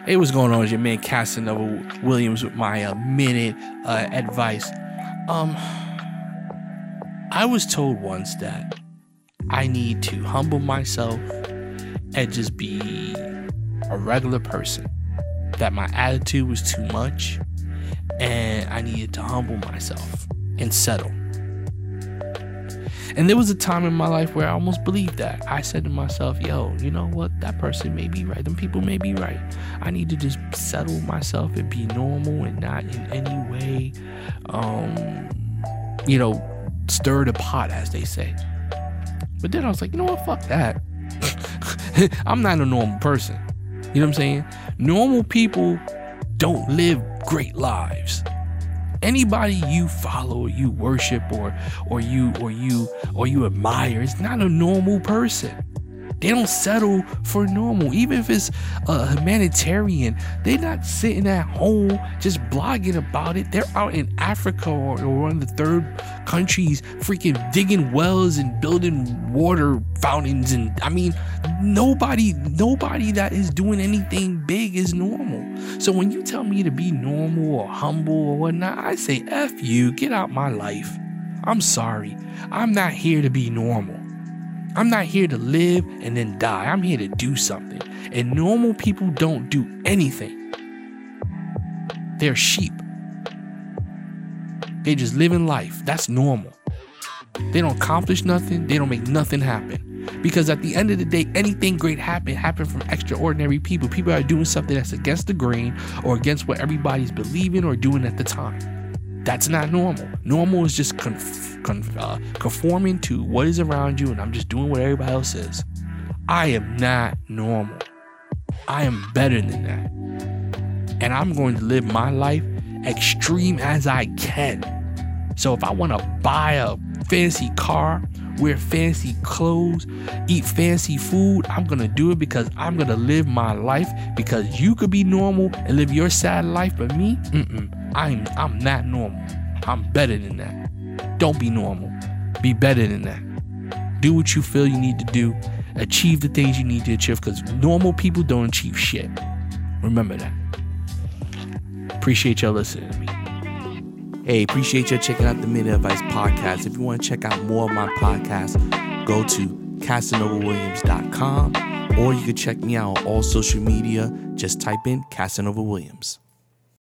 Hey, what's going on? It's your man Casanova Williams with my minute advice. I was told once that I need to humble myself and just be a regular person. That my attitude was too much and I needed to humble myself and settle. And there was a time in my life where I almost believed that. I said to myself, yo, you know what? That person may be right. Them people may be right. I need to just settle myself and be normal and not in any way, stir the pot, as they say. But then I was like, you know what? Fuck that. I'm not a normal person. You know what I'm saying? Normal people don't live great lives. Anybody you follow, you worship, or you admire is not a normal person. They don't settle for normal. Even if it's a humanitarian, they're not sitting at home just blogging about it. They're out in Africa or one of the third countries freaking digging wells and building water fountains. And I mean, nobody that is doing anything big is normal. So when you tell me to be normal or humble or whatnot, I say, F you, get out my life. I'm sorry. I'm not here to be normal. I'm not here to live and then die. I'm here to do something. And normal people don't do anything. They're sheep. They just live in life. That's normal. They don't accomplish nothing. They don't make nothing happen. Because at the end of the day, anything great happen from extraordinary people. People are doing something that's against the grain or against what everybody's believing or doing at the time. That's not normal. Normal is just conforming to what is around you, and I'm just doing what everybody else is. I am not normal. I am better than that. And I'm going to live my life extreme as I can. So if I want to buy a fancy car, wear fancy clothes, eat fancy food, I'm going to do it because I'm going to live my life. Because you could be normal and live your sad life, but me, I'm not normal. I'm better than that. Don't be normal. Be better than that. Do what you feel you need to do. Achieve the things you need to achieve, because normal people don't achieve shit. Remember that. Appreciate y'all listening to me. Hey, appreciate y'all checking out the Minute Advice Podcast. If you want to check out more of my podcasts, go to CasanovaWilliams.com, or you can check me out on all social media. Just type in Casanova Williams.